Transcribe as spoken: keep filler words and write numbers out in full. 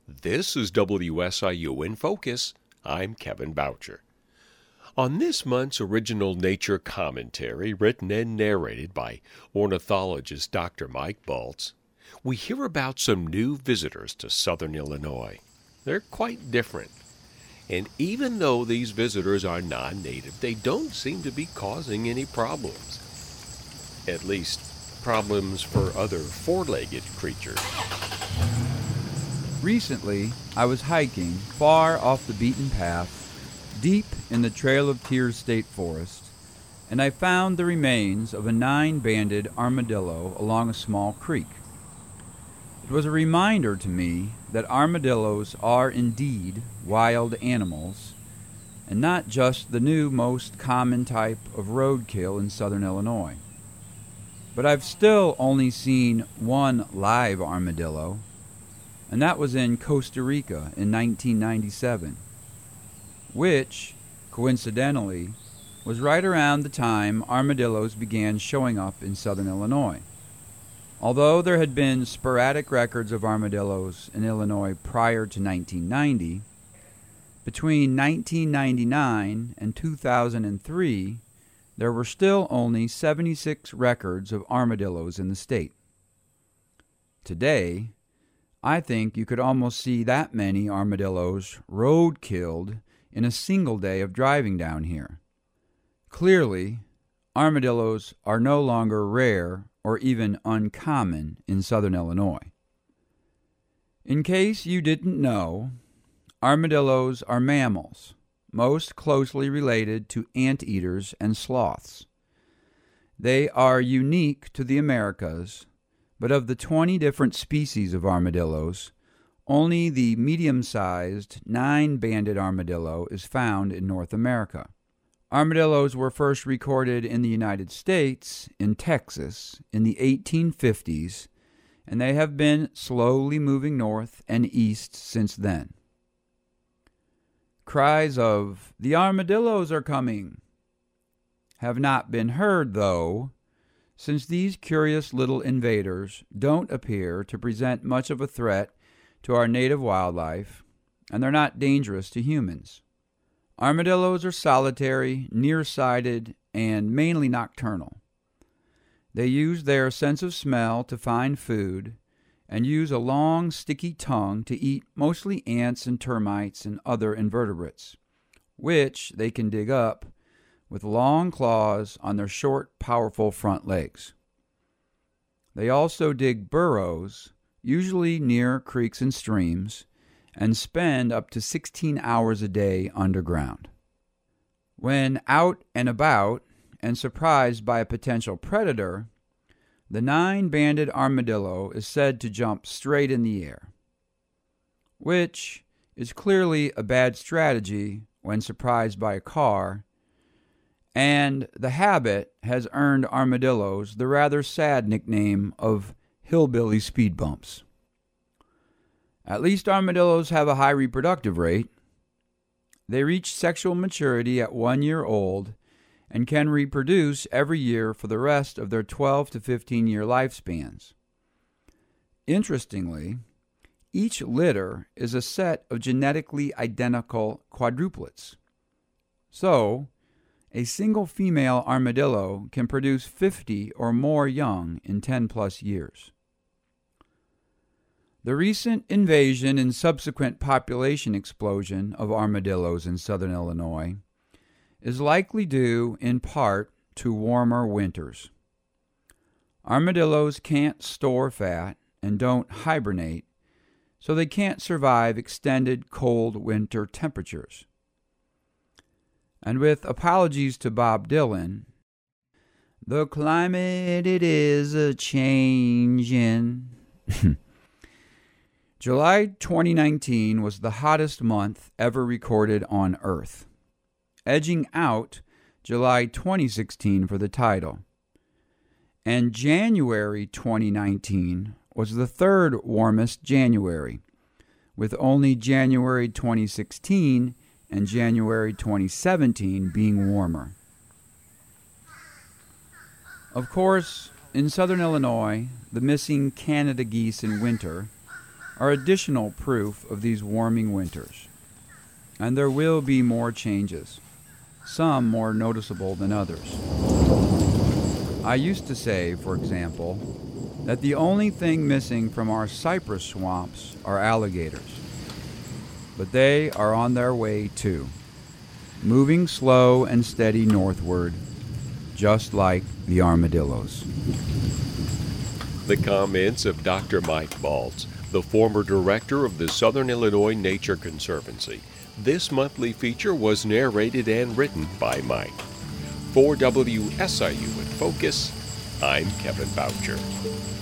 This is W S I U in Focus. I'm Kevin Boucher. On this month's original nature commentary, written and narrated by ornithologist Doctor Mike Baltz, we hear about some new visitors to southern Illinois. They're quite different. And even though these visitors are non-native, they don't seem to be causing any problems. At least, problems for other four-legged creatures. Recently, I was hiking far off the beaten path, deep in the Trail of Tears State Forest, and I found the remains of a nine-banded armadillo along a small creek. It was a reminder to me that armadillos are indeed wild animals, and not just the new most common type of roadkill in southern Illinois. But I've still only seen one live armadillo, and that was in Costa Rica in nineteen ninety-seven, which, coincidentally, was right around the time armadillos began showing up in southern Illinois. Although there had been sporadic records of armadillos in Illinois prior to nineteen ninety, between nineteen ninety-nine and two thousand three, there were still only seventy-six records of armadillos in the state. Today, I think you could almost see that many armadillos road-killed in a single day of driving down here. Clearly, armadillos are no longer rare or even uncommon in southern Illinois. In case you didn't know, armadillos are mammals, most closely related to anteaters and sloths. They are unique to the Americas, but of the twenty different species of armadillos, only the medium-sized nine-banded armadillo is found in North America. Armadillos were first recorded in the United States, in Texas, in the eighteen fifties, and they have been slowly moving north and east since then. Cries of, "The armadillos are coming!" have not been heard, though, since these curious little invaders don't appear to present much of a threat to our native wildlife, and they're not dangerous to humans. Armadillos are solitary, nearsighted, and mainly nocturnal. They use their sense of smell to find food and use a long, sticky tongue to eat mostly ants and termites and other invertebrates, which they can dig up with long claws on their short, powerful front legs. They also dig burrows, usually near creeks and streams, and spend up to sixteen hours a day underground. When out and about and surprised by a potential predator, the nine-banded armadillo is said to jump straight in the air, which is clearly a bad strategy when surprised by a car, and the habit has earned armadillos the rather sad nickname of hillbilly speed bumps. At least armadillos have a high reproductive rate. They reach sexual maturity at one year old and can reproduce every year for the rest of their twelve to fifteen year lifespans. Interestingly, each litter is a set of genetically identical quadruplets. So, a single female armadillo can produce fifty or more young in ten plus years. The recent invasion and subsequent population explosion of armadillos in southern Illinois is likely due in part to warmer winters. Armadillos can't store fat and don't hibernate, so they can't survive extended cold winter temperatures. And with apologies to Bob Dylan, the climate it is a changin'. July twenty nineteen was the hottest month ever recorded on Earth, edging out July twenty sixteen for the title. And January twenty nineteen was the third warmest January, with only January twenty sixteen and January twenty seventeen being warmer. Of course, in southern Illinois, the missing Canada geese in winter are additional proof of these warming winters. And there will be more changes, some more noticeable than others. I used to say, for example, that the only thing missing from our cypress swamps are alligators. But they are on their way too, moving slow and steady northward, just like the armadillos. The comments of Doctor Mike Maltz, the former director of the Southern Illinois Nature Conservancy. This monthly feature was narrated and written by Mike. For W S I U in Focus, I'm Kevin Boucher.